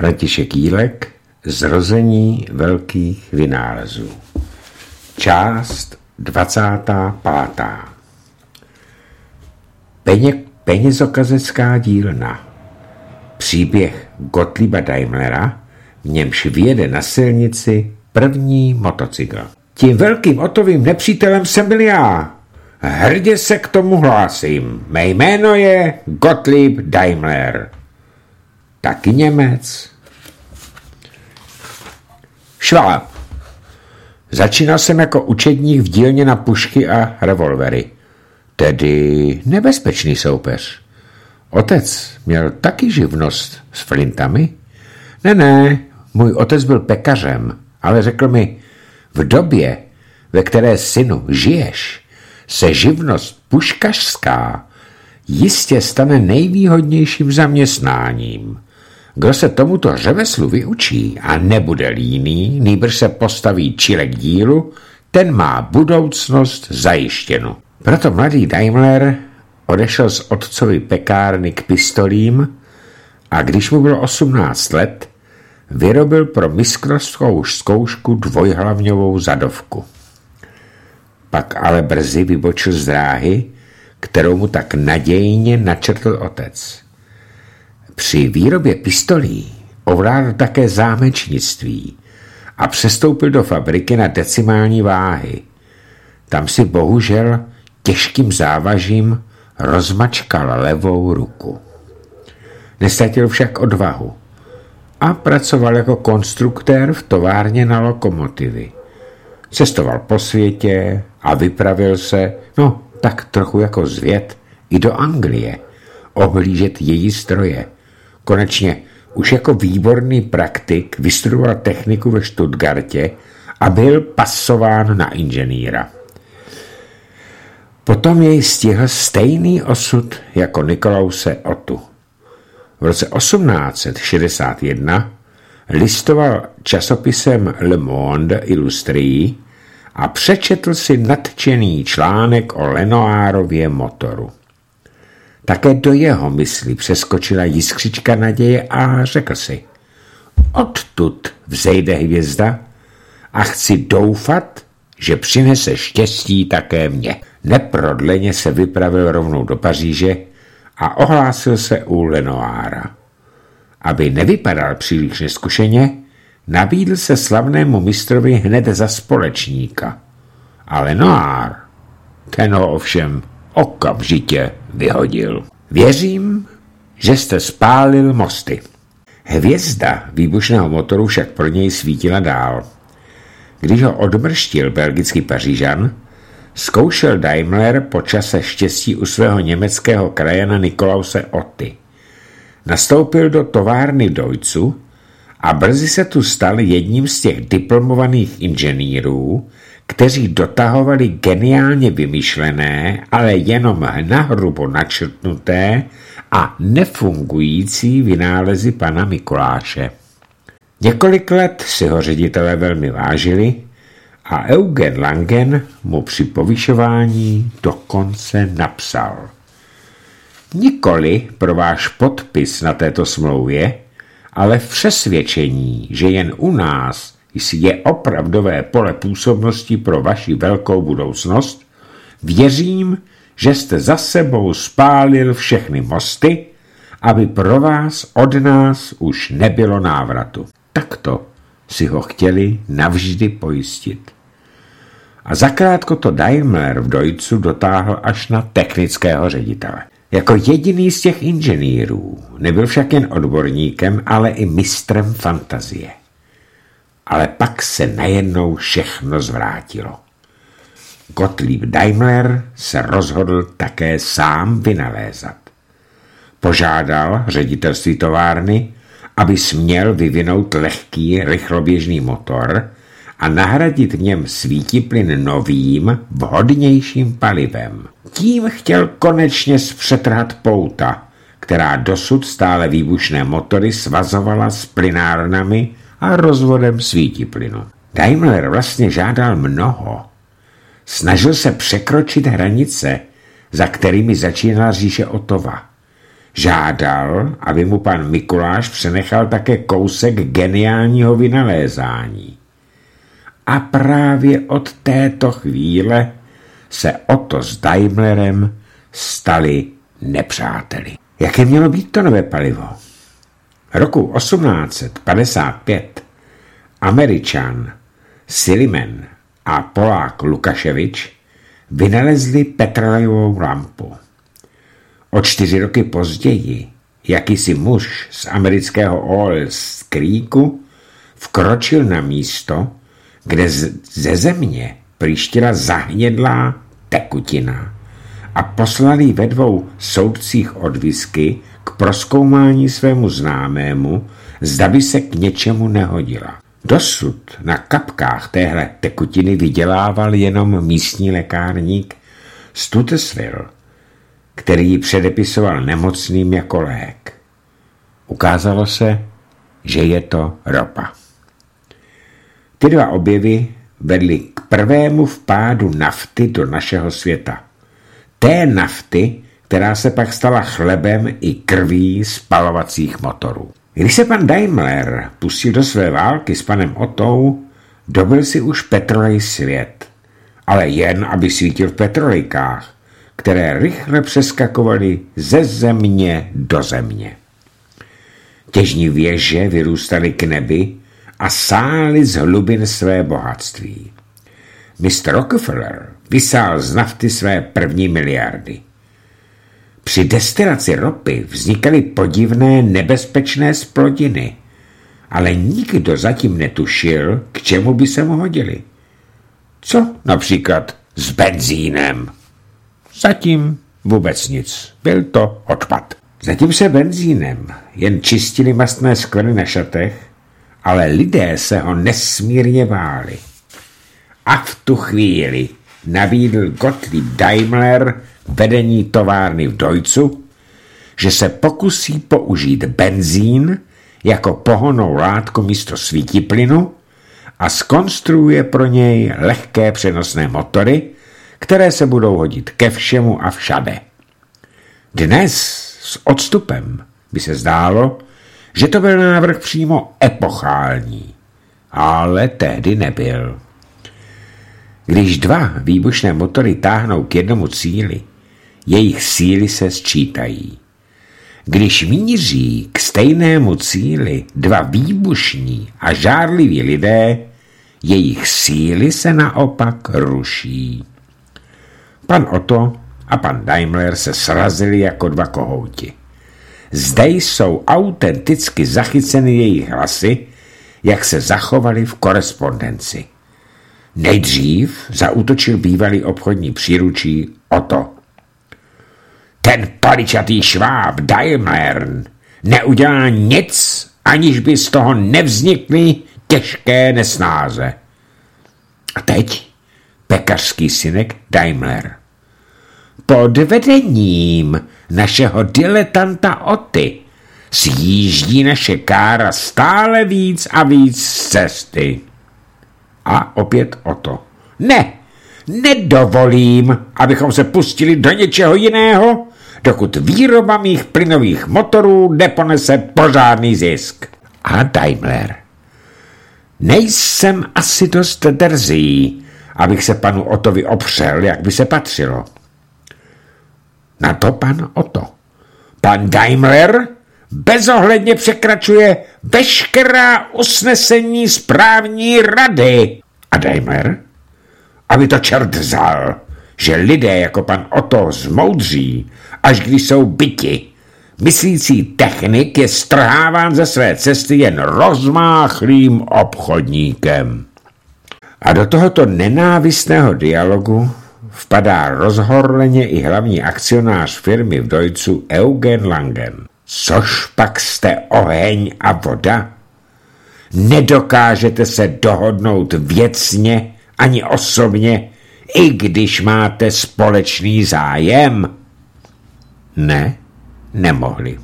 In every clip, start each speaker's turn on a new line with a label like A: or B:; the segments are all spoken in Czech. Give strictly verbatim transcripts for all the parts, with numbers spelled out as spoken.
A: František Jílek, Zrození velkých vynálezů. Část dvacátá pátá. Peně, penězokazecká dílna. Příběh Gottlieba Daimlera, v němž vyjede na silnici první motocykl. Tím velkým Otovým nepřítelem jsem byl já. Hrdě se k tomu hlásím. Mé jméno je Gottlieb Daimler. Taky Němec. Šváb. Začínal jsem jako učedník v dílně na pušky a revolvery. Tedy nebezpečný soupeř. Otec měl taky živnost s flintami? Ne, ne, můj otec byl pekařem, ale řekl mi, v době, ve které, synu, žiješ, se živnost puškařská jistě stane nejvýhodnějším zaměstnáním. Kdo se tomuto řemeslu vyučí a nebude líný, nýbrž se postaví čile k dílu, ten má budoucnost zajištěnu. Proto mladý Daimler odešel z otcovy pekárny k pistolím a když mu bylo osmnáct let, vyrobil pro mistrovskou zkoušku dvojhlavňovou zadovku. Pak ale brzy vybočil z dráhy, kterou mu tak nadějně načrtl otec. Při výrobě pistolí ovládl také zámečnictví a přestoupil do fabriky na decimální váhy. Tam si bohužel těžkým závažím rozmačkal levou ruku. Nestatil však odvahu a pracoval jako konstruktér v továrně na lokomotivy. Cestoval po světě a vypravil se, no tak trochu jako zvěd, i do Anglie, ohlížet její stroje. Konečně už jako výborný praktik vystudoval techniku ve Stuttgartě a byl pasován na inženýra. Potom jej stihl stejný osud jako Nikolause Otu. V roce osmnáct set šedesát jedna listoval časopisem Le Monde Illustré a přečetl si nadšený článek o Lenoirově motoru. Také do jeho mysli přeskočila jiskřička naděje a řekl si, odtud vzejde hvězda a chci doufat, že přinese štěstí také mně. Neprodleně se vypravil rovnou do Paříže a ohlásil se u Lenoira. Aby nevypadal příliš neskušeně, nabídl se slavnému mistrovi hned za společníka. A Lenoir, ten ho ovšem okamžitě vyhodil. Věřím, že jste spálil mosty. Hvězda výbušného motoru však pro něj svítila dál. Když ho odmrštil belgický Pařížan, zkoušel Daimler po čase štěstí u svého německého krajana Nikolause Oty. Nastoupil do továrny Deutzu a brzy se tu stal jedním z těch diplomovaných inženýrů, kteří dotahovali geniálně vymyšlené, ale jenom nahrubo načrtnuté a nefungující vynálezy pana Mikuláše. Několik let si ho ředitelé velmi vážili a Eugen Langen mu při povyšování dokonce napsal. Nikoli pro váš podpis na této smlouvě, ale v přesvědčení, že jen u nás je opravdové pole působnosti pro vaši velkou budoucnost, věřím, že jste za sebou spálil všechny mosty, aby pro vás od nás už nebylo návratu. Takto si ho chtěli navždy pojistit. A zakrátko to Daimler v Deutzu dotáhl až na technického ředitele. Jako jediný z těch inženýrů nebyl však jen odborníkem, ale i mistrem fantazie. Ale pak se najednou všechno zvrátilo. Gottlieb Daimler se rozhodl také sám vynalézat. Požádal ředitelství továrny, aby směl vyvinout lehký, rychloběžný motor a nahradit v něm svítiplyn novým, vhodnějším palivem. Tím chtěl konečně zpřetrhat pouta, která dosud stále výbušné motory svazovala s plynárnami a rozvodem svítiplynu. Daimler vlastně žádal mnoho. Snažil se překročit hranice, za kterými začínala říše Otova. Žádal, aby mu pan Mikuláš přenechal také kousek geniálního vynalézání. A právě od této chvíle se Otto s Daimlerem stali nepřáteli. Jaké mělo být to nové palivo? Roku osmnáct set padesát pět Američan Silliman a Polák Lukaševič vynalezli petrolejovou lampu. O čtyři roky později jakýsi muž z amerického Oil Creeku vkročil na místo, kde ze země příštila zahnědlá tekutina a poslal ji ve dvou soudcích od whisky k prozkoumání svému známému, zda by se k něčemu nehodila. Dosud na kapkách téhle tekutiny vydělával jenom místní lékárník Stutesville, který ji předepisoval nemocným jako lék. Ukázalo se, že je to ropa. Ty dva objevy vedly k prvému vpádu nafty do našeho světa. Té nafty, která se pak stala chlebem i krví spalovacích motorů. Když se pan Daimler pustil do své války s panem Ottou, dobil si už petrolej svět, ale jen, aby svítil v petrolejkách, které rychle přeskakovaly ze země do země. Těžní věže vyrůstaly k nebi a sály z hlubin své bohatství. mister Rockefeller vysál z nafty své první miliardy. Při destilaci ropy vznikaly podivné nebezpečné splodiny, ale nikdo zatím netušil, k čemu by se mu hodily. Co například s benzínem? Zatím vůbec nic. Byl to odpad. Zatím se benzínem jen čistili mastné skvrny na šatech, ale lidé se ho nesmírně báli. A v tu chvíli nabídl Gottlieb Daimler vedení továrny v Deutzu, že se pokusí použít benzín jako pohonnou látku místo svítiplynu a zkonstruuje pro něj lehké přenosné motory, které se budou hodit ke všemu a všade. Dnes s odstupem by se zdálo, že to byl návrh přímo epochální, ale tehdy nebyl. Když dva výbušné motory táhnou k jednomu cíli, jejich síly se sčítají. Když míří k stejnému cíli dva výbušní a žárliví lidé, jejich síly se naopak ruší. Pan Otto a pan Daimler se srazili jako dva kohouti. Zde jsou autenticky zachyceny jejich hlasy, jak se zachovali v korespondenci. Nejdřív zaútočil bývalý obchodní příručí Otto. Ten paličatý šváb Daimler neudělá nic, aniž by z toho nevznikly těžké nesnáze. A teď pekařský synek Daimler. Pod vedením našeho diletanta Otty sjíždí naše kára stále víc a víc z cesty. A opět Otto. Ne, nedovolím, abychom se pustili do něčeho jiného, dokud výroba mých plynových motorů neponese pořádný zisk. A Daimler. Nejsem asi dost drzý, abych se panu Ottovi opřel, jak by se patřilo. Na to pan Otto. Pan Daimler bezohledně překračuje veškerá usnesení správní rady. A Daimler? Aby to čert vzal, že lidé jako pan Otto zmoudří, až když jsou byti. Myslící technik je strháván ze své cesty jen rozmáchlým obchodníkem. A do tohoto nenávistného dialogu vpadá rozhorleně i hlavní akcionář firmy v Deutzu Eugen Langen. Což pak jste oheň a voda? Nedokážete se dohodnout věcně ani osobně, i když máte společný zájem? Ne, nemohli.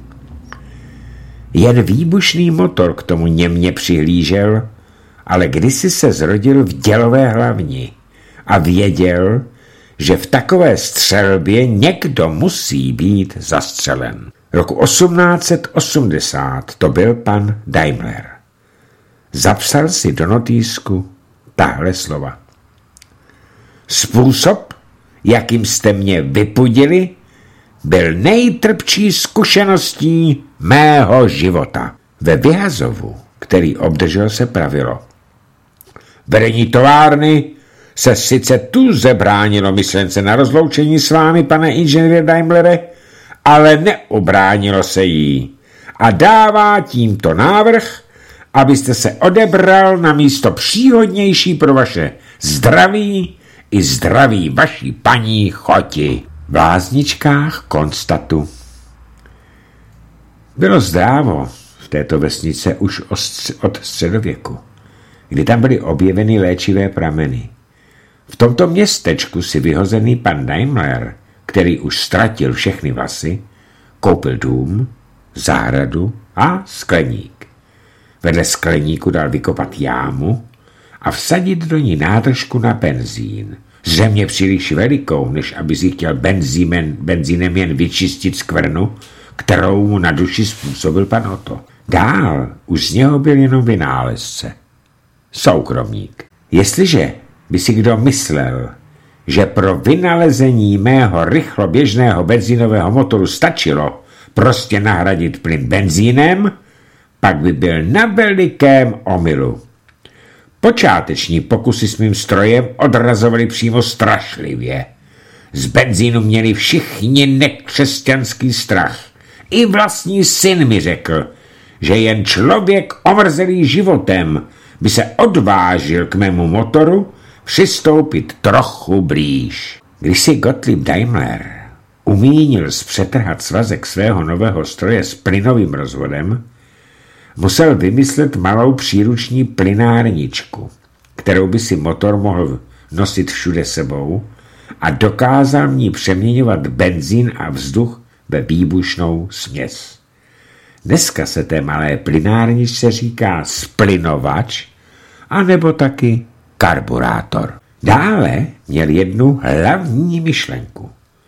A: Jen výbušný motor k tomu němě přihlížel, ale kdysi se zrodil v dělové hlavni a věděl, že v takové střelbě někdo musí být zastřelen. Roku osmnáct set osmdesát to byl pan Daimler. Zapsal si do notýsku tahle slova. Způsob, jakým jste mě vypudili, byl nejtrpčí zkušeností mého života. Ve Vyhazovu, který obdržel, se pravilo. Vedení továrny se sice tuze bránilo myšlence na rozloučení s vámi, pane inženýre Daimlere, ale neobránilo se jí a dává tímto návrh, abyste se odebral na místo příhodnější pro vaše zdraví i zdraví vaší paní choti. V Lázničkách Konstatu. Bylo zdrávo v této vesnice už od středověku, kdy tam byly objeveny léčivé prameny. V tomto městečku si vyhozený pan Daimler, který už ztratil všechny vlasy, koupil dům, zahradu a skleník. Vedle skleníku dal vykopat jámu a vsadit do ní nádržku na benzín, zřejmě příliš velikou, než aby si chtěl benzínem, benzínem jen vyčistit skvrnu, kterou mu na duši způsobil pan Otto. Dál už z něho byl jenom vynálezce. Soukromník. Jestliže by si kdo myslel, že pro vynalezení mého rychlo běžného benzínového motoru stačilo prostě nahradit plyn benzínem, pak by byl na velikém omylu. Počáteční pokusy s mým strojem odrazovali přímo strašlivě. Z benzínu měli všichni nekřesťanský strach. I vlastní syn mi řekl, že jen člověk omrzelý životem by se odvážil k mému motoru přistoupit trochu blíž. Když si Gottlieb Daimler umínil zpřetrhat svazek svého nového stroje s plynovým rozvodem, musel vymyslet malou příruční plynárničku, kterou by si motor mohl nosit všude sebou a dokázal v ní přeměňovat benzín a vzduch ve výbušnou směs. Dneska se té malé plynárničce říká splynovač anebo taky karburátor. Dále měl jednu hlavní myšlenku.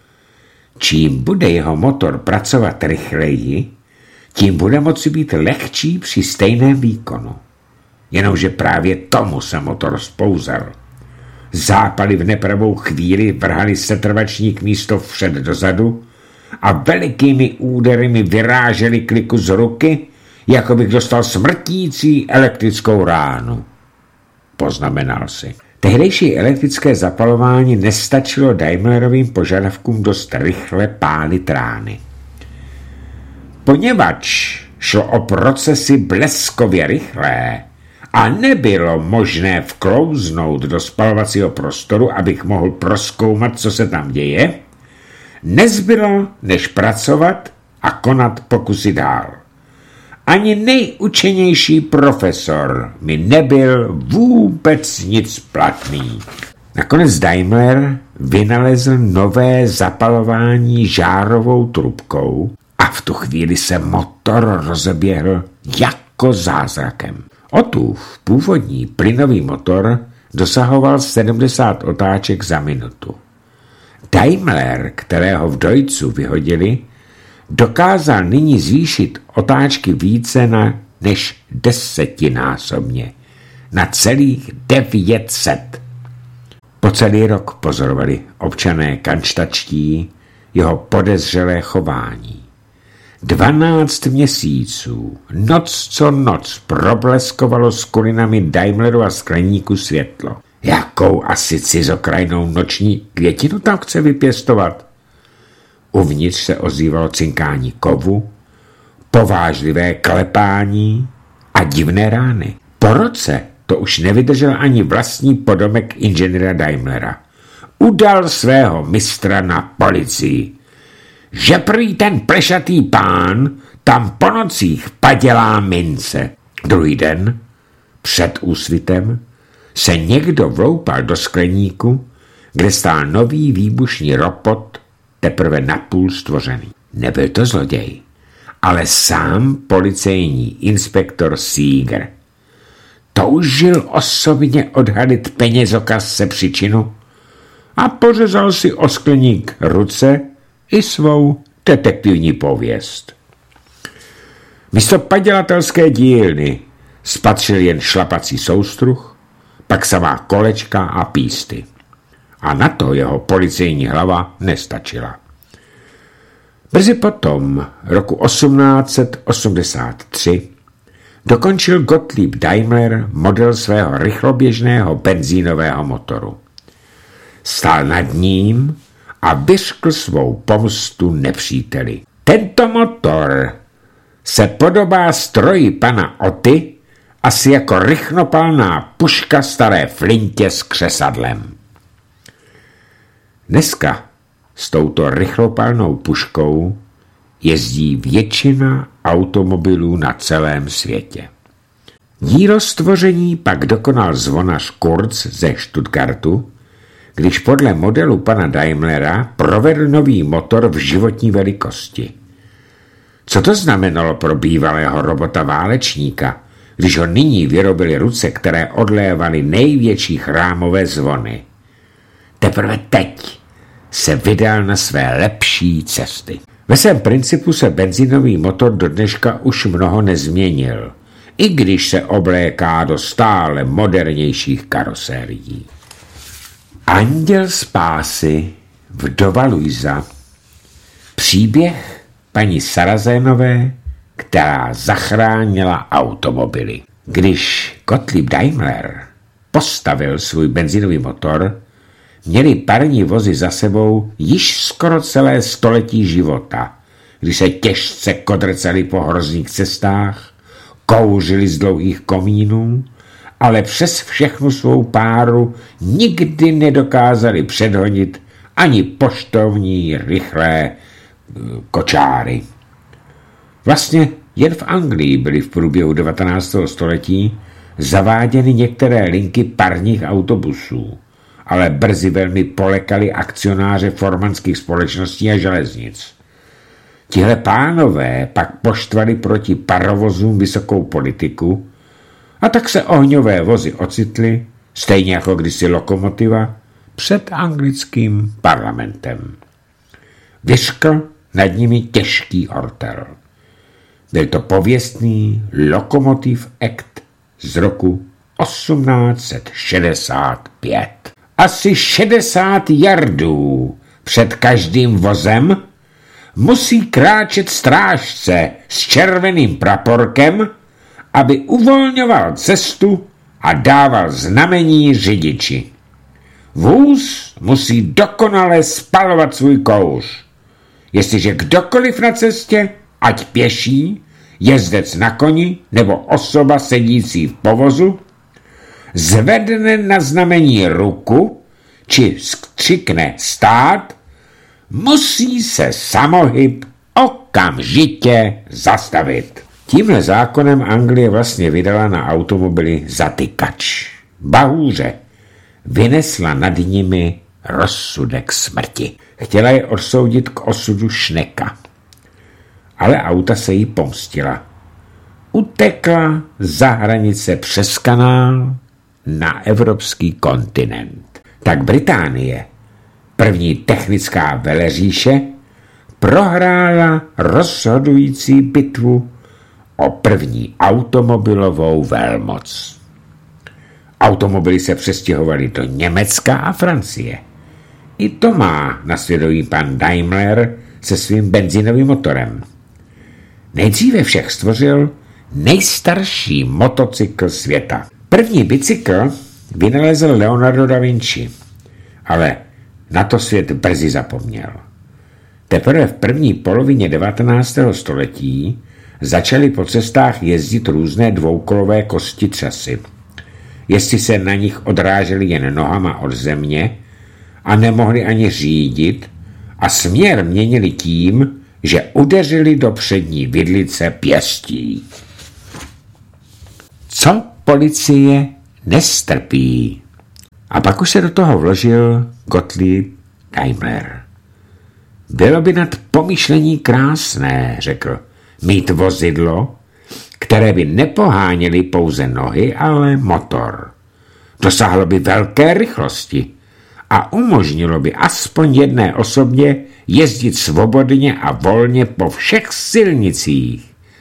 A: Čím bude jeho motor pracovat rychleji, tím bude moci být lehčí při stejném výkonu. Jenomže právě tomu se motor spouzal. Zápaly v nepravou chvíli vrhali setrvačník místo vpřed dozadu a velikými údery mi vyráželi kliku z ruky, jako bych dostal smrtící elektrickou ránu. Poznamenal si. Tehdejší elektrické zapalování nestačilo Daimlerovým požadavkům dost rychle pálit rány. Poněvadž šlo o procesy bleskově rychlé a nebylo možné vklouznout do spalovacího prostoru, abych mohl prozkoumat, co se tam děje, nezbylo než pracovat a konat pokusy dál. Ani nejučenější profesor mi nebyl vůbec nic platný. Nakonec Daimler vynalezl nové zapalování žárovou trubkou a v tu chvíli se motor rozeběhl jako zázrakem. Otův původní plynový motor dosahoval sedmdesát otáček za minutu. Daimler, kterého v Deutzu vyhodili, dokázal nyní zvýšit otáčky více na než desetinásobně, na celých devět set. Po celý rok pozorovali občané kančtačtí jeho podezřelé chování. Dvanáct měsíců, noc co noc, probleskovalo s kulinami Daimlerova skleníku světlo. Jakou asi cizokrajnou noční květinu tam chce vypěstovat? Uvnitř se ozývalo cinkání kovu, povážlivé klepání a divné rány. Po roce to už nevydržel ani vlastní podomek inženýra Daimlera. Udal svého mistra na policii, že prý ten plešatý pán tam po nocích padělá mince. Druhý den, před úsvitem, se někdo vloupal do skleníku, kde stál nový výbušný ropot, teprve napůl stvořený. Nebyl to zloděj, ale sám policejní inspektor Sieger. Toužil osobně odhalit penězokazce příčinu a pořezal si o skleník ruce i svou detektivní pověst. Místo padělatelské dílny spatřil jen šlapací soustruh, pak samá kolečka a písty. A na to jeho policejní hlava nestačila. Brzy potom, roku osmnáct set osmdesát tři, dokončil Gottlieb Daimler model svého rychloběžného benzínového motoru. Stál nad ním a vyřkl svou pomstu nepříteli. Tento motor se podobá stroji pana Oty asi jako rychnopalná puška staré flintě s křesadlem. Dneska s touto rychlopalnou puškou jezdí většina automobilů na celém světě. Dílo stvoření pak dokonal zvonař Kurz ze Stuttgartu, když podle modelu pana Daimlera provedl nový motor v životní velikosti. Co to znamenalo pro bývalého robota válečníka, když ho nyní vyrobily ruce, které odlévaly největší chrámové zvony? Teprve teď se vydal na své lepší cesty. Ve svém principu se benzínový motor do dneška už mnoho nezměnil, i když se obléká do stále modernějších karosérií. Anděl spásy, vdova Luisa. Příběh paní Sarazénové, která zachránila automobily. Když Gottlieb Daimler postavil svůj benzínový motor, měli parní vozy za sebou již skoro celé století života, když se těžce kodrcali po hrozných cestách, kouřili z dlouhých komínů, ale přes všechnu svou páru nikdy nedokázali předhonit ani poštovní rychlé kočáry. Vlastně jen v Anglii byly v průběhu devatenáctého století zaváděny některé linky parních autobusů, ale brzy velmi polekali akcionáře formanských společností a železnic. Tihle pánové pak poštvali proti parovozům vysokou politiku a tak se ohňové vozy ocitly, stejně jako kdysi lokomotiva, před anglickým parlamentem. Vyřkl nad nimi těžký ortel. Byl to pověstný Lokomotiv Act z roku osmnáct set šedesát pět. Asi šedesát yardů před každým vozem musí kráčet strážce s červeným praporkem, aby uvolňoval cestu a dával znamení řidiči. Vůz musí dokonale spalovat svůj kouř. Jestliže kdokoliv na cestě, ať pěší, jezdec na koni nebo osoba sedící v povozu, zvedne na znamení ruku či skřikne stát, musí se samohyb okamžitě zastavit. Tímhle zákonem Anglie vlastně vydala na automobily zatykač. Bahůře vynesla nad nimi rozsudek smrti. Chtěla je odsoudit k osudu Šneka. Ale auta se jí pomstila. Utekla za hranice přes kanál na evropský kontinent. Tak Británie, první technická veleříše, prohrála rozhodující bitvu o první automobilovou velmoc. Automobily se přestěhovaly do Německa a Francie. I to má na svědomí pan Daimler se svým benzínovým motorem. Nejdříve všech stvořil nejstarší motocykl světa. První bicykl vynalezl Leonardo da Vinci, ale na to svět brzy zapomněl. Teprve v první polovině devatenáctého století začaly po cestách jezdit různé dvoukolové kostitřasy. Jestli se na nich odráželi jen nohama od země a nemohli ani řídit a směr měnili tím, že udeřili do přední vidlice pěstí. Co policie nestrpí? A pak už se do toho vložil Gottlieb Daimler. Bylo by nad pomyšlení krásné, řekl, mít vozidlo, které by nepoháněly pouze nohy, ale motor. Dosáhlo by velké rychlosti a umožnilo by aspoň jedné osobě jezdit svobodně a volně po všech silnicích,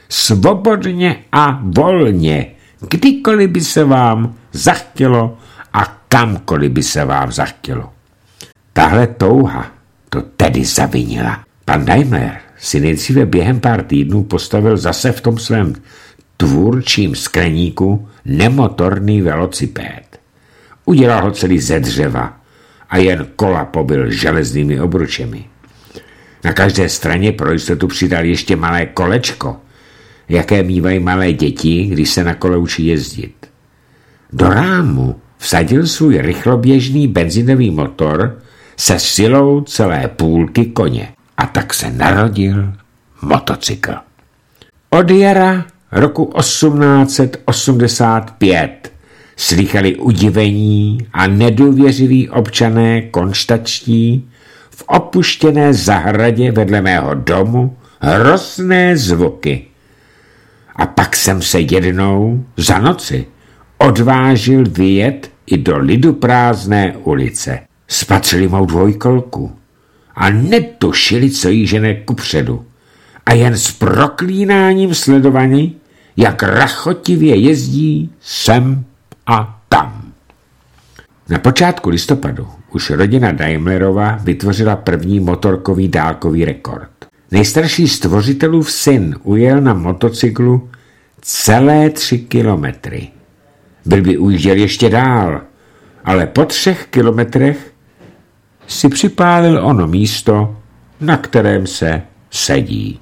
A: svobodně a volně, kdykoliv by se vám zachtělo a kamkoliv by se vám zachtělo. Tahle touha to tedy zavinila. Pan Daimler si nejdříve během pár týdnů postavil zase v tom svém tvůrčím skleníku nemotorný velocipéd. Udělal ho celý ze dřeva a jen kola pobyl železnými obručemi. Na každé straně pro jistotu přidal ještě malé kolečko, jaké mívají malé děti, když se na kole učí jezdit. Do rámu vsadil svůj rychloběžný benzinový motor se silou celé půlky koně. A tak se narodil motocykl. Od jara roku osmnáct set osmdesát pět slýchali udivení a nedůvěřiví občané konštačtí v opuštěné zahradě vedle mého domu hrozné zvuky. A pak jsem se jednou za noci odvážil vyjet i do liduprázdné ulice. Spatřili mou dvojkolku a netušili, co jí žene kupředu. A jen s proklínáním sledovaní, jak rachotivě jezdí sem a tam. Na počátku listopadu už rodina Daimlerova vytvořila první motorkový dálkový rekord. Nejstarší stvořitelův syn ujel na motocyklu celé tři kilometry. Byl by ujížděl ještě dál, ale po třech kilometrech si připálil ono místo, na kterém se sedí.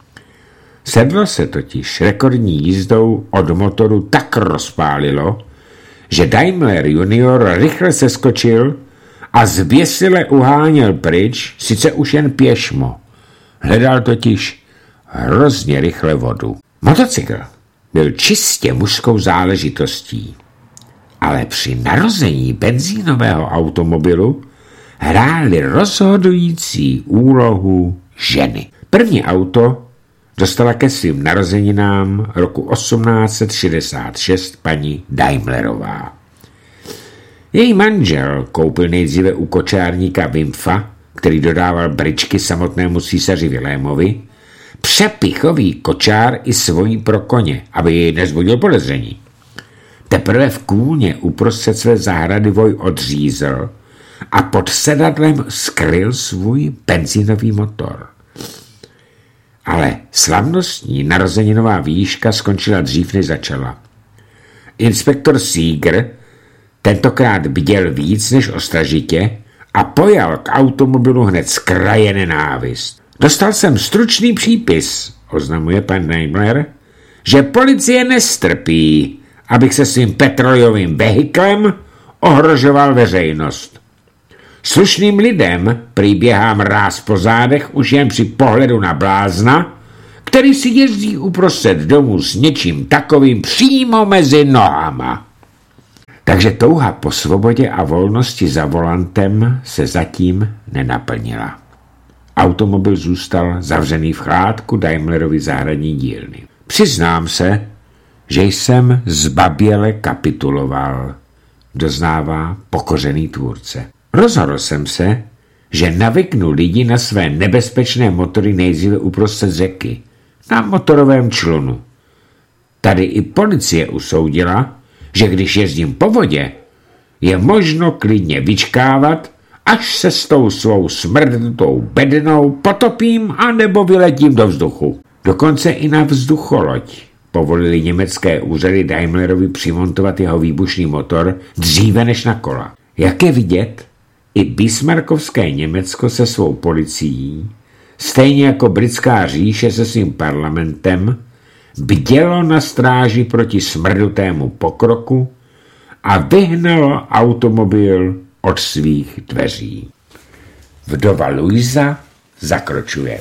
A: Sedlo se totiž rekordní jízdou od motoru tak rozpálilo, že Daimler junior rychle seskočil a zběsile uháněl pryč, sice už jen pěšmo. Hledal totiž hrozně rychle vodu. Motocykl byl čistě mužskou záležitostí, ale při narození benzínového automobilu hrály rozhodující úlohu ženy. První auto dostala ke svým narozeninám roku osmnáct set šedesát šest paní Daimlerová. Její manžel koupil nejdříve u kočárníka Wimfa, který dodával bričky samotnému císaři Vilémovi, přepichový kočár i svojí pro koně, aby jej nezbudil podezření. Teprve v kůlně uprostřed své zahrady voj odřízl a pod sedadlem skryl svůj benzínový motor. Ale slavnostní narozeninová výška skončila dřív, než začala. Inspektor Seeger tentokrát bděl víc než ostražitě a pojal k automobilu hned z kraje nenávist. Dostal jsem stručný přípis, oznamuje pan Daimler, že policie nestrpí, abych se svým petrolejovým vehiklem ohrožoval veřejnost. Slušným lidem prý běhá mráz po zádech už jen při pohledu na blázna, který si jezdí uprostřed domu s něčím takovým přímo mezi nohama. Takže touha po svobodě a volnosti za volantem se zatím nenaplnila. Automobil zůstal zavřený v chládku Daimlerovy zahradní dílny. Přiznám se, že jsem zbaběle kapituloval, doznává pokořený tvůrce. Rozhodl jsem se, že navyknu lidi na své nebezpečné motory nejdříve uprostřed řeky, na motorovém člunu. Tady i policie usoudila, že když jezdím po vodě, je možno klidně vyčkávat, až se s tou svou smrdutou bednou potopím anebo vyletím do vzduchu. Dokonce i na vzducholoď povolili německé úřady Daimlerovi přimontovat jeho výbušný motor dříve než na kola. Jak je vidět, i bismarckovské Německo se svou policií, stejně jako britská říše se svým parlamentem, bdělo na stráži proti smrdutému pokroku a vyhnalo automobil od svých dveří. Vdova Luisa zakročuje.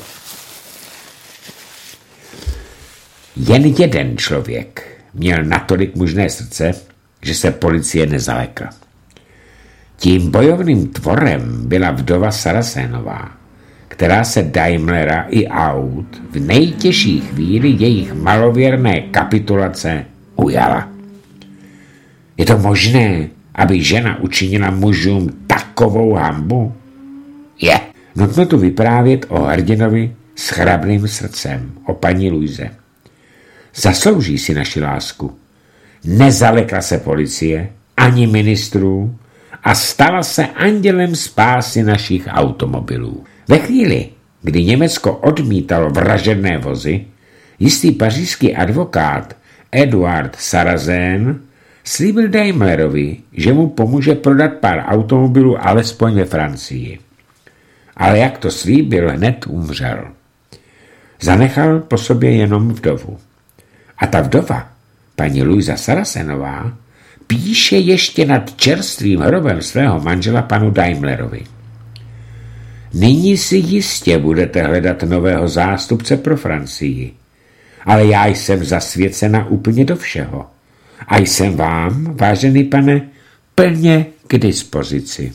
A: Jen jeden člověk měl natolik mužné srdce, že se policie nezalekla. Tím bojovným tvorem byla vdova Sarasénová, která se Daimlera i aut v nejtěžší chvíli jejich malověrné kapitulace ujala. Je to možné, aby žena učinila mužům takovou hanbu? Je. Nutno tu vyprávět o hrdinovi s chrabrým srdcem, o paní Luise. Zaslouží si naši lásku. Nezalekla se policie, ani ministrů a stala se andělem spásy našich automobilů. Ve chvíli, kdy Německo odmítalo vražedné vozy, jistý pařížský advokát Eduard Sarrazin slíbil Daimlerovi, že mu pomůže prodat pár automobilů alespoň ve Francii. Ale jak to slíbil, hned umřel. Zanechal po sobě jenom vdovu. A ta vdova, paní Luisa Sarrazinová, píše ještě nad čerstvým hrobem svého manžela panu Daimlerovi. Nyní si jistě budete hledat nového zástupce pro Francii, ale já jsem zasvěcena úplně do všeho a jsem vám, vážený pane, plně k dispozici.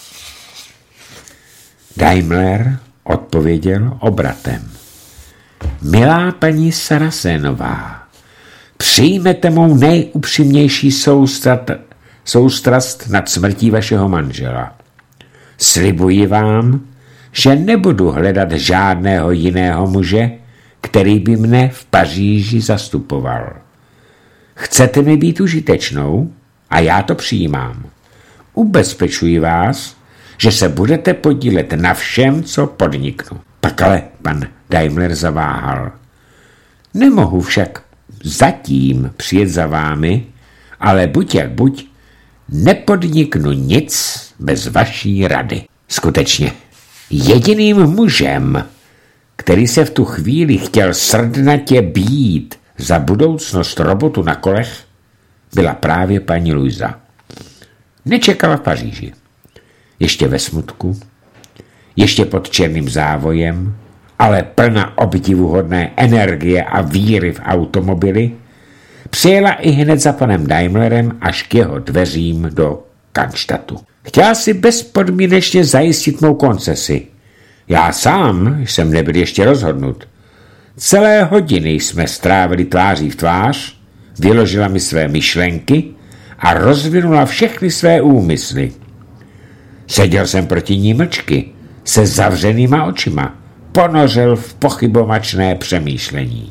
A: Daimler odpověděl obratem. Milá paní Sarrazinová, přijmete mou nejupřímnější soustrat, soustrast nad smrtí vašeho manžela. Slibuji vám, že nebudu hledat žádného jiného muže, který by mne v Paříži zastupoval. Chcete mi být užitečnou? A já to přijímám. Ubezpečuji vás, že se budete podílet na všem, co podniknu. Pak ale pan Daimler zaváhal. Nemohu však zatím přijet za vámi, ale buď jak buď, nepodniknu nic bez vaší rady. Skutečně, jediným mužem, který se v tu chvíli chtěl srdnatě bít za budoucnost robotu na kolech, byla právě paní Luisa. Nečekala v Paříži. Ještě ve smutku, ještě pod černým závojem, ale plna obdivuhodné energie a víry v automobily, přijela i hned za panem Daimlerem až k jeho dveřím do Cannstadtu. Chtěla si bezpodmínečně zajistit mou koncesi. Já sám jsem nebyl ještě rozhodnut. Celé hodiny jsme strávili tváří v tvář, vyložila mi své myšlenky a rozvinula všechny své úmysly. Seděl jsem proti ní mlčky, se zavřenýma očima, ponořil v pochybovačné přemýšlení.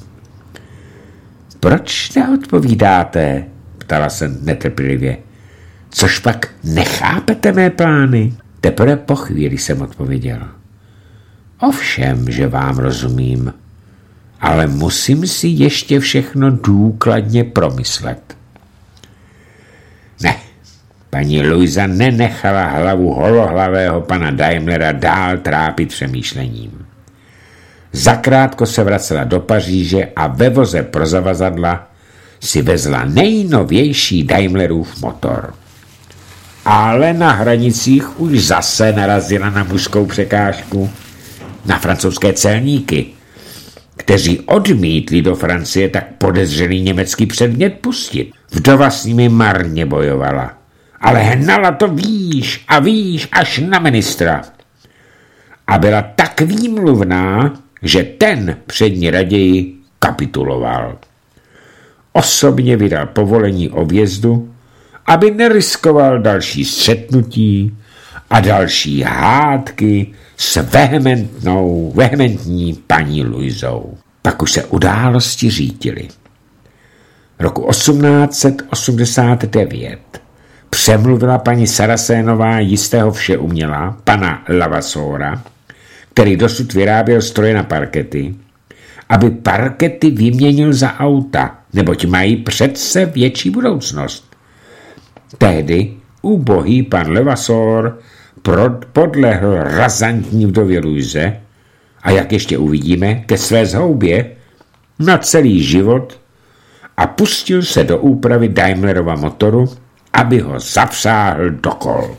A: Proč neodpovídáte? Ptala se netrpělivě. Což pak nechápete mé plány? Teprve po chvíli jsem odpověděl. Ovšem, že vám rozumím, ale musím si ještě všechno důkladně promyslet. Ne, paní Luisa nenechala hlavu holohlavého pana Daimlera dál trápit přemýšlením. Zakrátko se vracela do Paříže a ve voze pro zavazadla si vezla nejnovější Daimlerův motor. Ale na hranicích už zase narazila na mužskou překážku, na francouzské celníky, kteří odmítli do Francie tak podezřelý německý předmět pustit. Vdova s nimi marně bojovala, ale hnala to výš a výš až na ministra. A byla tak výmluvná, že ten před ní raději kapituloval. Osobně vydal povolení o vjezdu, aby neriskoval další střetnutí a další hádky s vehementnou, vehementní paní Luisou. Pak už se události řítily. Roku osmnáct set osmdesát devět přemluvila paní Sarrazinová jistého všeuměla, pana Lavassora, který dosud vyráběl stroje na parkety, aby parkety vyměnil za auta, neboť mají přece větší budoucnost. Tehdy ubohý pan Levasseur podlehl razantní vdově Luise a jak ještě uvidíme, ke své zhoubě na celý život a pustil se do úpravy Daimlerova motoru, aby ho zapřáhl do kol.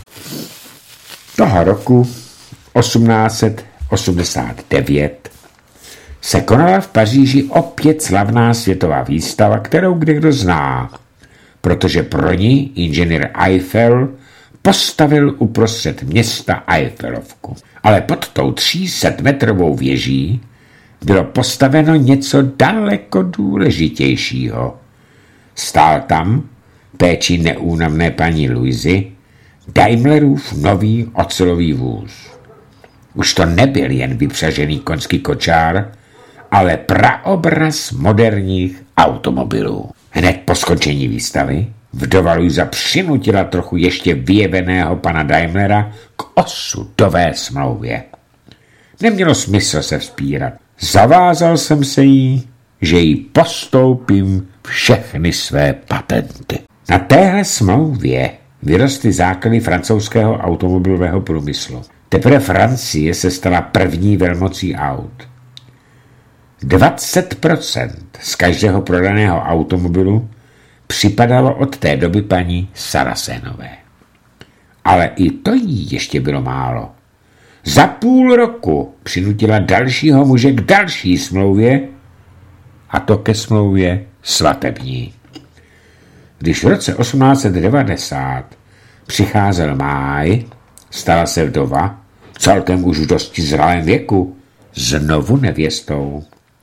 A: Toho roku osmnáct set osmdesát devět se konala v Paříži opět slavná světová výstava, kterou kdekdo zná, protože pro ní inženýr Eiffel postavil uprostřed města Eiffelovku. Ale pod tou tři sta metrovou věží bylo postaveno něco daleko důležitějšího. Stál tam, péči neúnavné paní Luisy, Daimlerův nový ocelový vůz. Už to nebyl jen vypřažený koňský kočár, ale praobraz moderních automobilů. Hned po skončení výstavy vdova Luisa přinutila trochu ještě vyjeveného pana Daimlera k osudové smlouvě. Nemělo smysl se vzpírat. Zavázal jsem se jí, že jí postoupím všechny své patenty. Na téhle smlouvě vyrostly základy francouzského automobilového průmyslu. Teprve Francie se stala první velmocí aut. dvacet procent z každého prodaného automobilu připadalo od té doby paní Sarasenové. Ale i to jí ještě bylo málo. Za půl roku přinutila dalšího muže k další smlouvě, a to ke smlouvě svatební. Když v roce osmnáct set devadesát přicházel máj, stala se vdova, celkem už v dosti zralém věku, znovu nevěstou.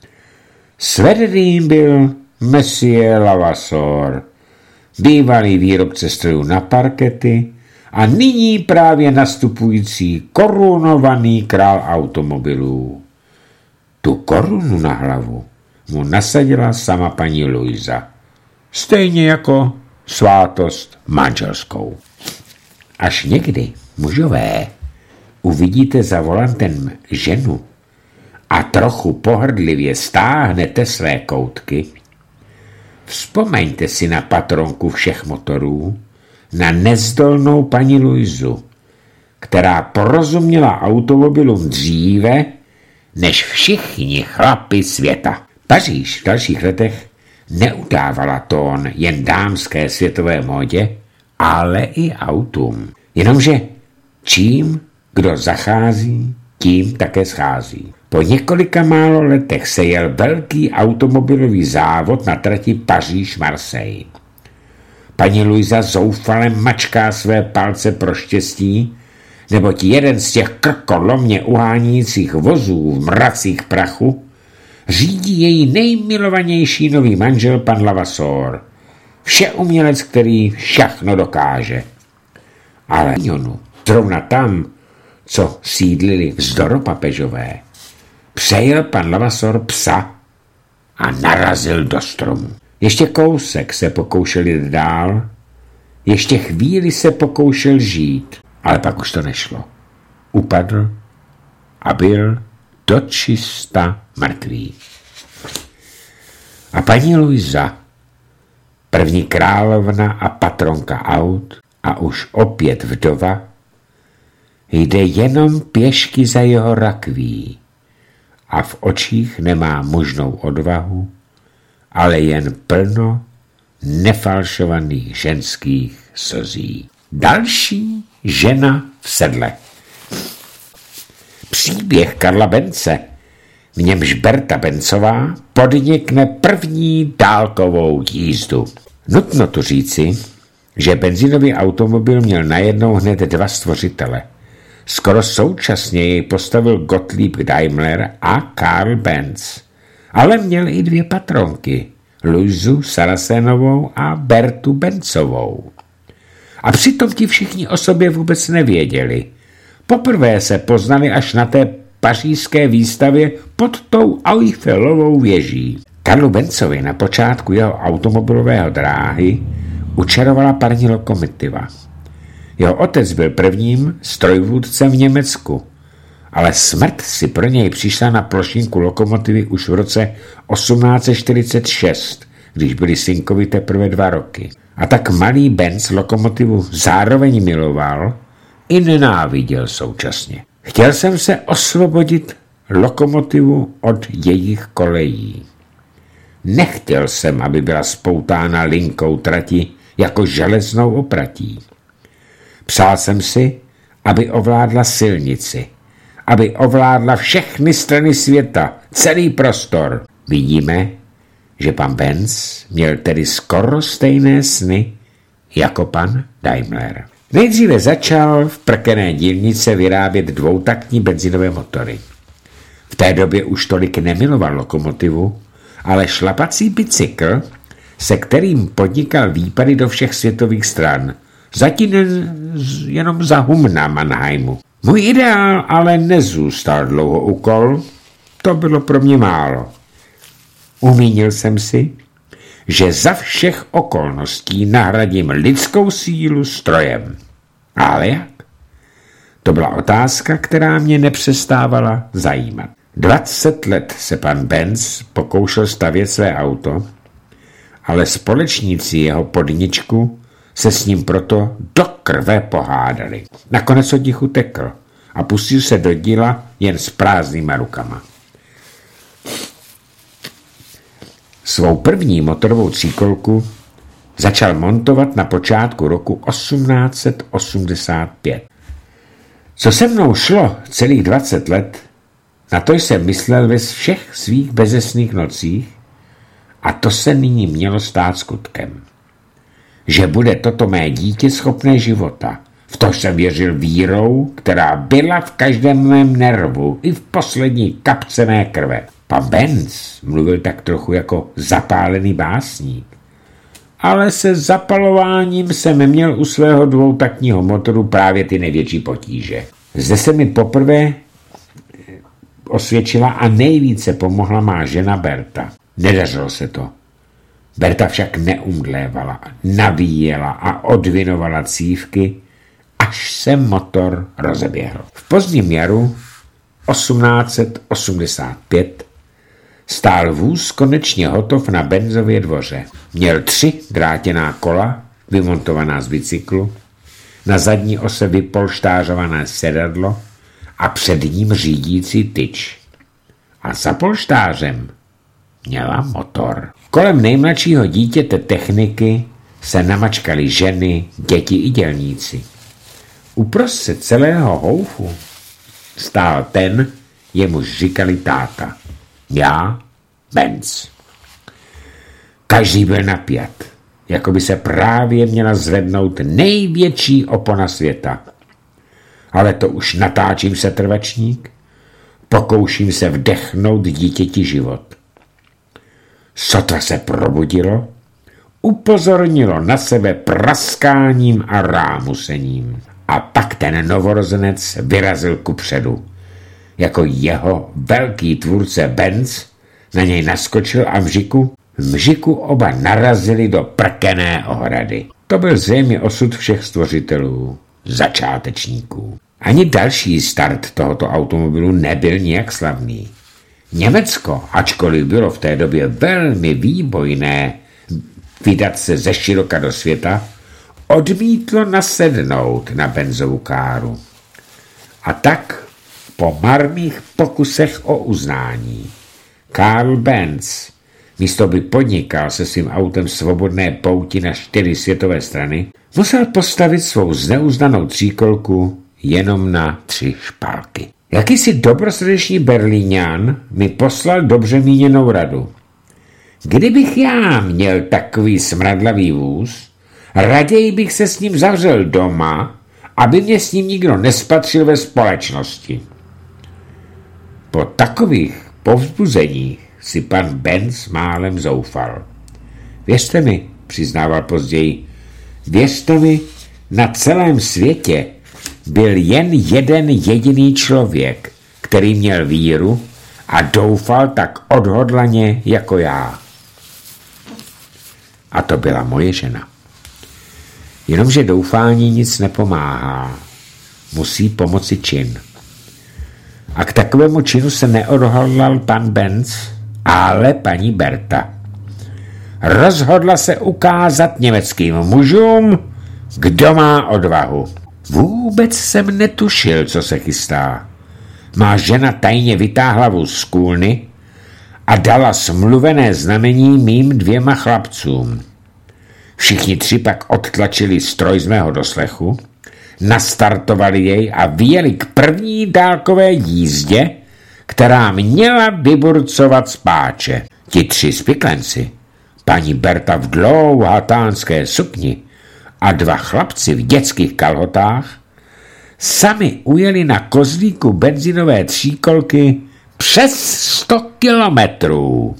A: Svedeným byl Monsieur Levasseur, bývalý výrobce strojů na parkety a nyní právě nastupující korunovaný král automobilů. Tu korunu na hlavu mu nasadila sama paní Luisa, stejně jako svátost manželskou. Až někdy, mužové, uvidíte za volantem ženu a trochu pohrdlivě stáhnete své koutky, vzpomeňte si na patronku všech motorů, na nezdolnou paní Luisu, která porozuměla automobilům dříve než všichni chlapi světa. Paříž v dalších letech neudávala tón jen dámské světové módě, ale i autům. Jenomže čím kdo zachází, tím také schází. Po několika málo letech se jel velký automobilový závod na trati Paříž-Marseille. Paní Luisa zoufale mačká své palce pro štěstí, neboť jeden z těch krkolomně uhánících vozů v mracích prachu řídí její nejmilovanější nový manžel pan Levasseur, všeumělec, který všechno dokáže. Ale Jonu, zrovna tam, co sídlili vzdoropapežové, přejel pan Levasseur psa a narazil do stromu. Ještě kousek se pokoušel jít dál, ještě chvíli se pokoušel žít, ale pak už to nešlo. Upadl a byl dočista mrtvý. A paní Luisa, první královna a patronka aut a už opět vdova, jde jenom pěšky za jeho rakví a v očích nemá mužnou odvahu, ale jen plno nefalšovaných ženských slzí. Další žena v sedle. Příběh Karla Bence, v němž Berta Bencová podnikne první dálkovou jízdu. Nutno tu říci, že benzinový automobil měl najednou hned dva stvořitele. Skoro současně jej postavil Gottlieb Daimler a Karl Benz, ale měl i dvě patronky, Luisu Sarasenovou a Bertu Bencovou. A přitom ti všichni o sobě vůbec nevěděli. Poprvé se poznali až na té pařížské výstavě pod tou Eiffelovou věží. Karlu Bencovi na počátku jeho automobilového dráhy učarovala parní lokomotiva. Jeho otec byl prvním strojvůdcem v Německu, ale smrt si pro něj přišla na plošinku lokomotivy už v roce osmnáct set čtyřicet šest, když byli synkovi teprve dva roky. A tak malý Benz lokomotivu zároveň miloval i nenáviděl současně. Chtěl jsem se osvobodit lokomotivu od jejich kolejí. Nechtěl jsem, aby byla spoutána linkou trati jako železnou opratí. Přál jsem si, aby ovládla silnici, aby ovládla všechny strany světa, celý prostor. Vidíme, že pan Benz měl tedy skoro stejné sny jako pan Daimler. Nejdříve začal v prkené dílnice vyrábět dvoutaktní benzinové motory. V té době už tolik nemiloval lokomotivu, ale šlapací bicykl, se kterým podnikal výpady do všech světových stran, zatím jenom za humna Mannheimu. Můj ideál ale nezůstal dlouho úkol, to bylo pro mě málo. Umínil jsem si, že za všech okolností nahradím lidskou sílu strojem. Ale jak? To byla otázka, která mě nepřestávala zajímat. Dvacet let se pan Benz pokoušel stavět své auto, ale společníci jeho podničku se s ním proto do krve pohádali. Nakonec od nich utekl a pustil se do díla jen s prázdnýma rukama. Svou první motorovou tříkolku začal montovat na počátku roku osmnáct set osmdesát pět. Co se mnou šlo celých dvacet let, na to jsem myslel ve všech svých bezesných nocích a to se nyní mělo stát skutkem. Že bude toto mé dítě schopné života. V to jsem věřil vírou, která byla v každém mém nervu i v poslední kapce mé krve. Pan Benz mluvil tak trochu jako zapálený básník. Ale se zapalováním jsem měl u svého dvoutaktního motoru právě ty největší potíže. Zde se mi poprvé osvědčila a nejvíce pomohla má žena Berta. Nedařilo se to. Berta však neumdlévala, navíjela a odvinovala cívky, až se motor rozeběhl. V pozdním jaru osmnáct set osmdesát pět stál vůz konečně hotov na Benzově dvoře. Měl tři drátěná kola, vymontovaná z bicyklu, na zadní ose vypolštářované sedadlo a před ním řídící tyč. A za polštářem měla motor. Kolem nejmladšího dítěte techniky se namačkali ženy, děti i dělníci. Uprostřed celého houfu stál ten, jemuž říkali táta. Já, Benz. Každý byl napjat, jako by se právě měla zvednout největší opona světa. Ale to už natáčím se trvačník, pokouším se vdechnout dítěti život. Sotva se probudilo, upozornilo na sebe praskáním a rámusením. A pak ten novorozenec vyrazil kupředu. Jako jeho velký tvůrce Benz na něj naskočil a mžiku, mžiku oba narazili do prkené ohrady. To byl zřejmě osud všech stvořitelů, začátečníků. Ani další start tohoto automobilu nebyl nijak slavný. Německo, ačkoliv bylo v té době velmi výbojné vydat se ze široka do světa, odmítlo nasednout na Benzovu káru. A tak po marných pokusech o uznání Karl Benz, místo by podnikal se svým autem svobodné pouti na čtyři světové strany, musel postavit svou zneuznanou tříkolku jenom na tři špalky. Jakýsi dobrosrdečný Berlíňan mi poslal dobře míněnou radu. Kdybych já měl takový smradlavý vůz, raději bych se s ním zavřel doma, aby mě s ním nikdo nespatřil ve společnosti. Po takových povzbuzeních si pan Benz málem zoufal. Věřte mi, přiznával později, věřte mi, na celém světě byl jen jeden jediný člověk, který měl víru a doufal tak odhodlaně jako já. A to byla moje žena. Jenomže doufání nic nepomáhá. Musí pomoci čin. A k takovému činu se neodhodlal pan Benz, ale paní Berta. Rozhodla se ukázat německým mužům, kdo má odvahu. Vůbec jsem netušil, co se chystá. Má žena tajně vytáhla vůz z kůlny a dala smluvené znamení mým dvěma chlapcům. Všichni tři pak odtlačili stroj z mého doslechu, nastartovali jej a vyjeli k první dálkové jízdě, která měla vyburcovat z páče. Ti tři spiklenci, paní Berta v dlouhatánské sukni a dva chlapci v dětských kalhotách, sami ujeli na kozlíku benzinové tříkolky přes sto kilometrů.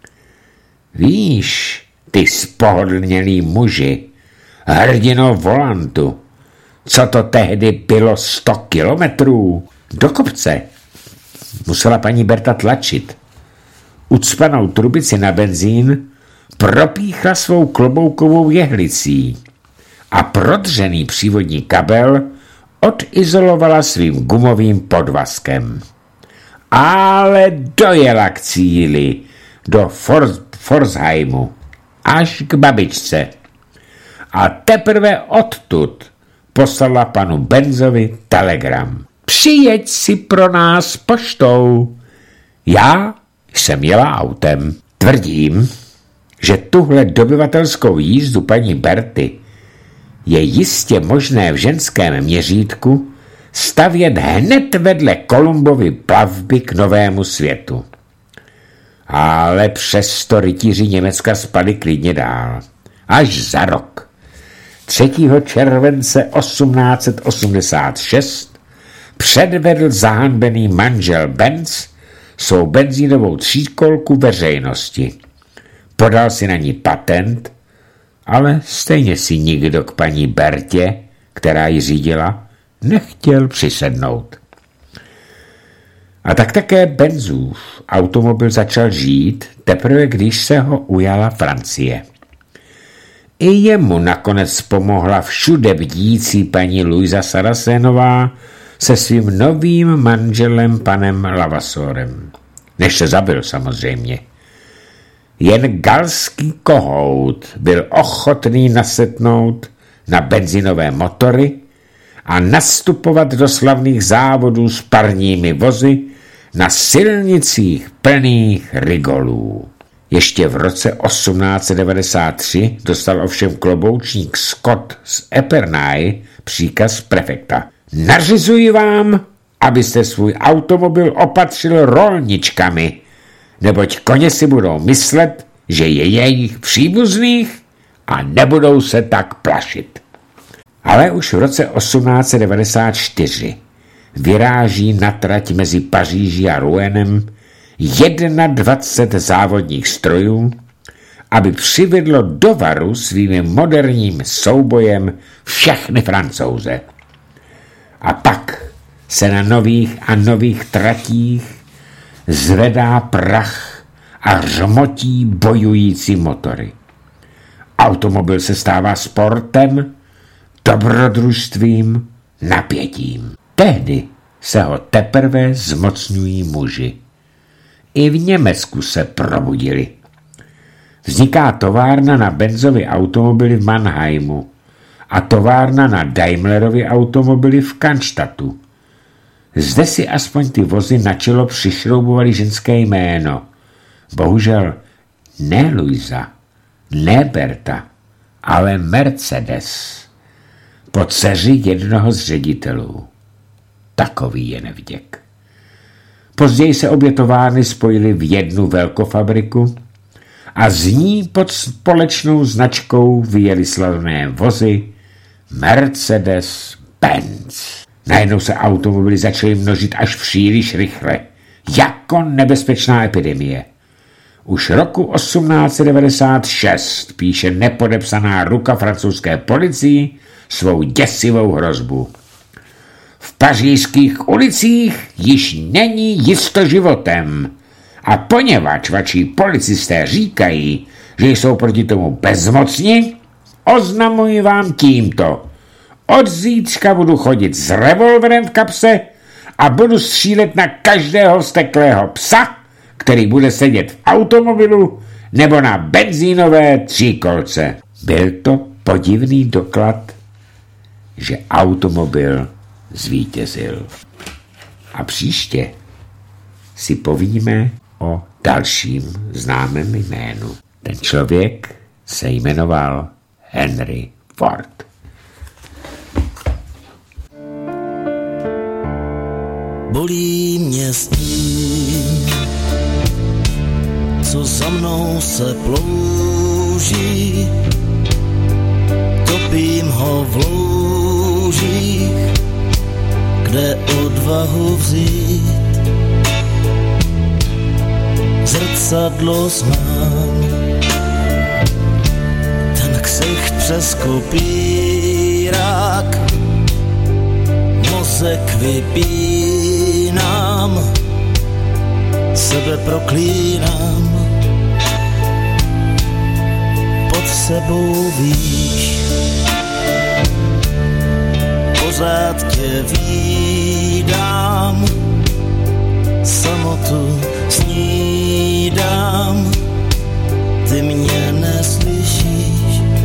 A: Víš, ty spohodlnělí muži, hrdino volantu, co to tehdy bylo sto kilometrů? Do kopce. musela paní Berta tlačit. Ucpanou trubici na benzín propíchla svou kloboukovou jehlicí a prodřený přívodní kabel odizolovala svým gumovým podvazkem. Ale dojela k cíli, do For- Forsheimu, až k babičce. A teprve odtud poslala panu Benzovi telegram. Přijeď si pro nás poštou. Já jsem jela autem. Tvrdím, že tuhle dobyvatelskou jízdu paní Berty je jistě možné v ženském měřítku stavět hned vedle Kolumbovy plavby k novému světu. Ale přesto rytíři Německa spali klidně dál. Až za rok. třetího července osmnáct set osmdesát šest předvedl zahanbený manžel Benz svou benzínovou tříkolku veřejnosti. Podal si na ní patent, ale stejně si nikdo k paní Bertě, která ji řídila, nechtěl přisednout. A tak také Benzův automobil začal žít, teprve když se ho ujala Francie. I jemu nakonec pomohla všude bdící paní Luisa Sarasénová se svým novým manželem panem Lavassorem. Než se zabil samozřejmě. Jen galský kohout byl ochotný nasetnout na benzinové motory a nastupovat do slavných závodů s parními vozy na silnicích plných rigolů. Ještě v roce osmnáct set devadesát tři dostal ovšem kloboučník Scott z Epernay příkaz prefekta. Nařizuji vám, abyste svůj automobil opatřil rolničkami, neboť koně si budou myslet, že je jejich příbuzných a nebudou se tak plašit. Ale už v roce osmnáct set devadesát čtyři vyráží na trať mezi Paříží a Rouenem dvacet jedna závodních strojů, aby přivedlo do varu svým moderním soubojem všechny Francouze. A pak se na nových a nových tratích zvedá prach a hřmotí bojující motory. Automobil se stává sportem, dobrodružstvím, napětím. Tehdy se ho teprve zmocňují muži. I v Německu se probudili. Vzniká továrna na Benzovy automobily v Mannheimu a továrna na Daimlerovy automobily v Cannstatu. Zde si aspoň ty vozy na čelo přišroubovali ženské jméno. Bohužel ne Luisa, ne Berta, ale Mercedes. Po dceři jednoho z ředitelů. Takový je nevděk. Později se obě továrny spojily v jednu velkofabriku a z ní pod společnou značkou vyjeli slavné vozy Mercedes-Benz. Najednou se automobily začaly množit až příliš rychle, jako nebezpečná epidemie. Už roku osmnáct set devadesát šest píše nepodepsaná ruka francouzské policii svou děsivou hrozbu. V pařížských ulicích již není jisto životem. A poněvadž vaši policisté říkají, že jsou proti tomu bezmocni, oznamuji vám tímto. Od zítřka budu chodit s revolverem v kapse a budu střílet na každého vzteklého psa, který bude sedět v automobilu nebo na benzínové tříkolce. Byl to podivný doklad, že automobil zvítězil. A příště si povíme o dalším známém jménu. Ten člověk se jmenoval Henry Ford.
B: Bolí mě s tím, co za mnou se plouží, topím ho v loužích, kde odvahu vzít. Zrcadlo znám, ten ksicht přes kopírák, mozek vypínám, sebe proklínám, pod sebou víš, pořád tě vídám, samotu snídám, ty mě neslyšíš.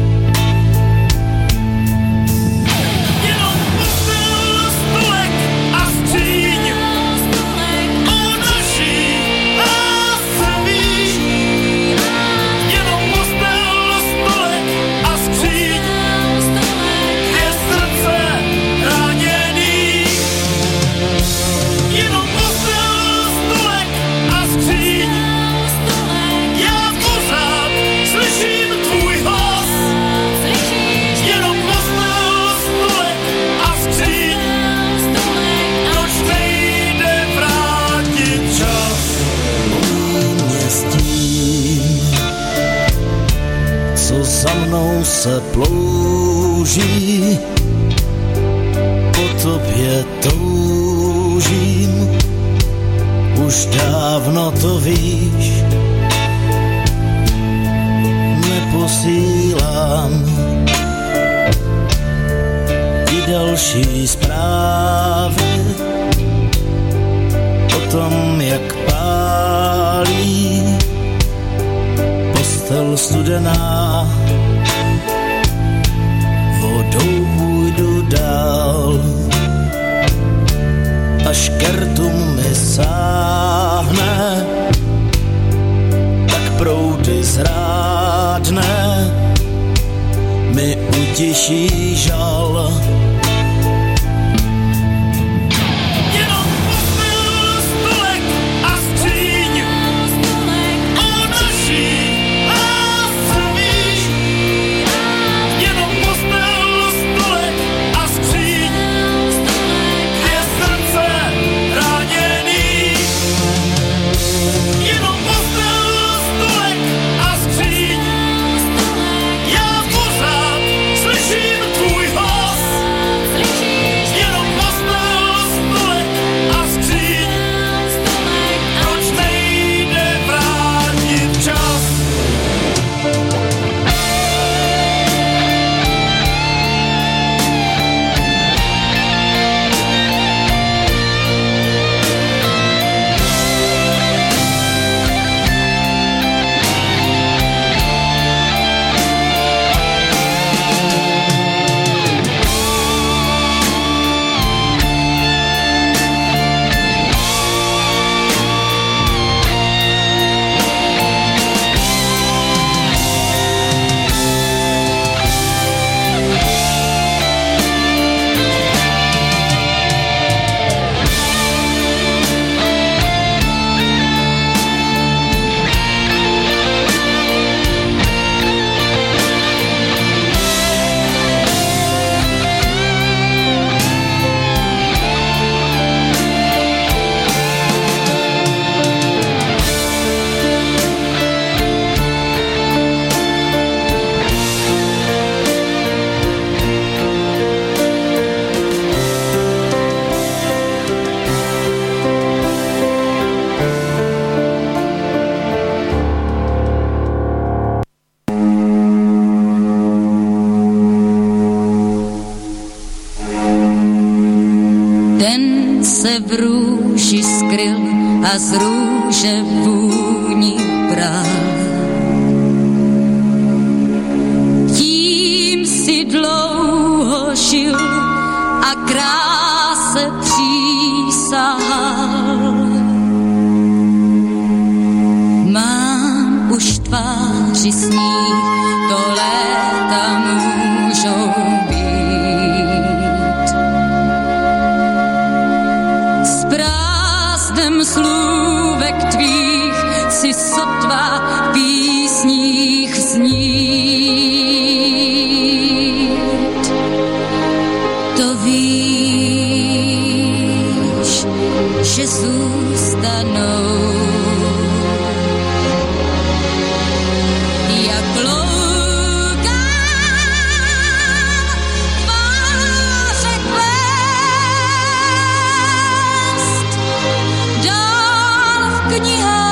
B: Za mnou se plouží, po tobě toužím, už dávno to víš, neposílám ti další zprávy o tom, jak pálí postel studená, vodou půjdu dál, až k rtu mi sáhne, tak proudy zrádné mi utiší žal.
C: V růži skryl a z růže vůni bral. Tím si dlouho žil a kráse přísahal. Mám už tváři sníh, to léta můžou být. Slůvek tvých si sotva v písních znít. To víš, že zůstanou. Jak louká tváře kvést, dál v knihách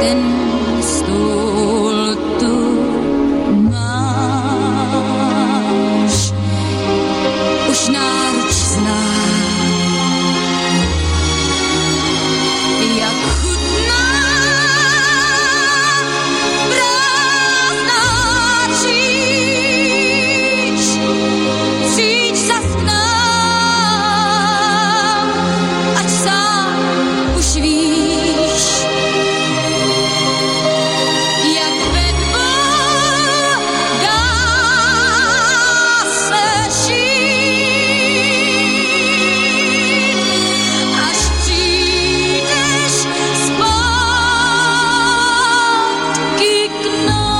C: ten stůl tu máš, už náruč znám, jak chutná prázdná příč, příč zas k nám, ať sám už víš, jak ve dvou dá se žít, až přijdeš zpátky k nám.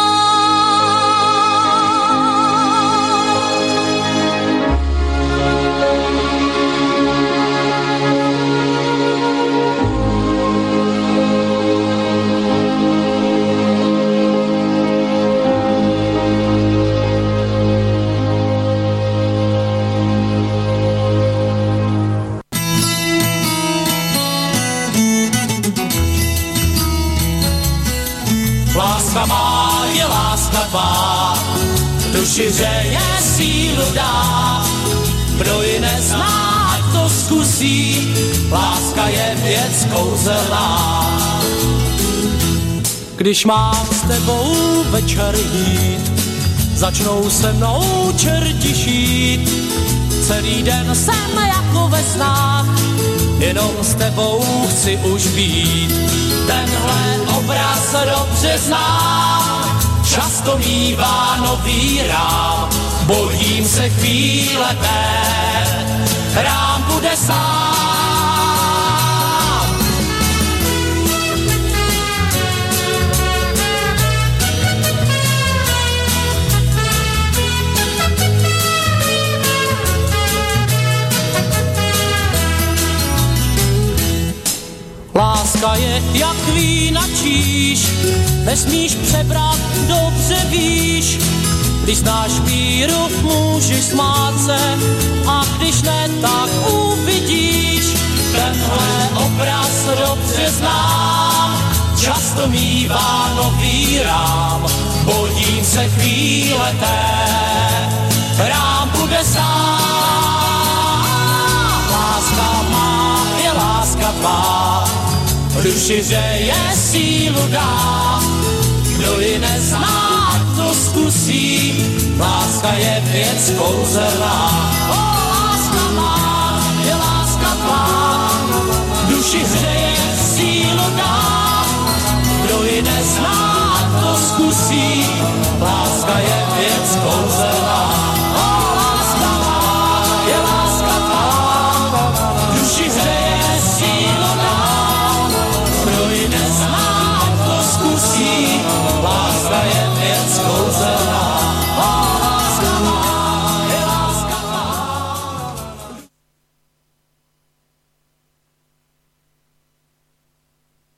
D: Láska má je láska tvá, duši hřeje sílu dá. Kdo ji nezná, ať to zkusí, láska je věc kouzelná. Když mám s tebou večer jít, začnou se mnou čerti šít. Celý den jsem jako ve snách, jenom s tebou chci už být. Tenhle obraz dobře znám, často mívá nový rám. Bojím se chvíle té, rám bude sám. Láska je jak vína číš, nesmíš přebrat, dobře víš. Když znáš míru, můžeš smát se, a když ne, tak uvidíš. Tenhle obraz dobře znám, často mívá nový rám. Bojím se chvíle té, rám bude sám. Láska má je láska tvá, duši hřeje sílu dá. Kdo ji nezná, ať to zkusí, láska je věc kouzelná. O, láska má je láska tvá, duši hřeje sílu dá.